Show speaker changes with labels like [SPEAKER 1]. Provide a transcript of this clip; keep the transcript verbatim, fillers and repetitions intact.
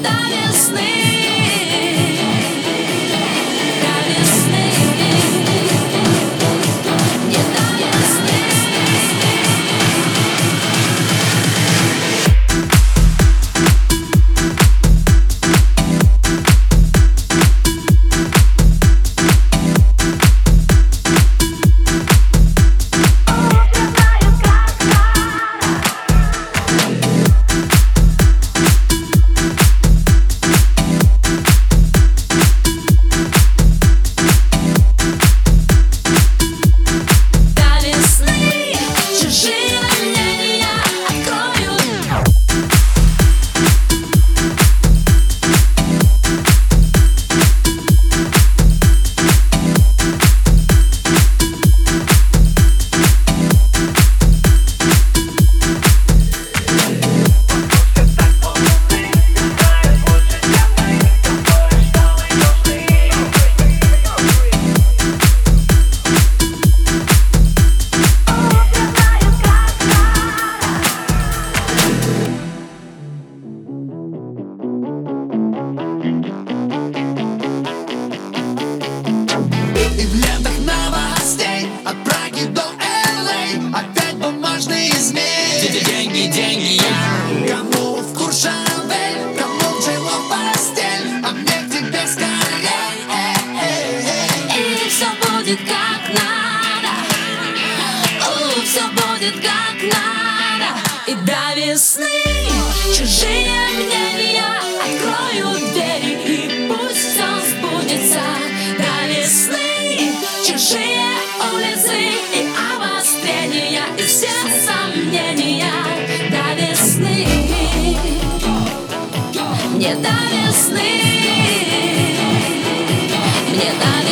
[SPEAKER 1] до весны, до весны, не до весны.
[SPEAKER 2] И в лентах новостей от Праги до Эл Эй опять бумажные змеи. Деньги, деньги, я. Кому в Куршавель, кому в Джейло постель, а мне к тебе скорей.
[SPEAKER 1] И все будет как надо, у, все будет как надо. И до весны чужие мнения откроют двери, и пусть все сбудется. До весны чужие улицы и обострения, и все сомнения. До весны, не до весны, мне до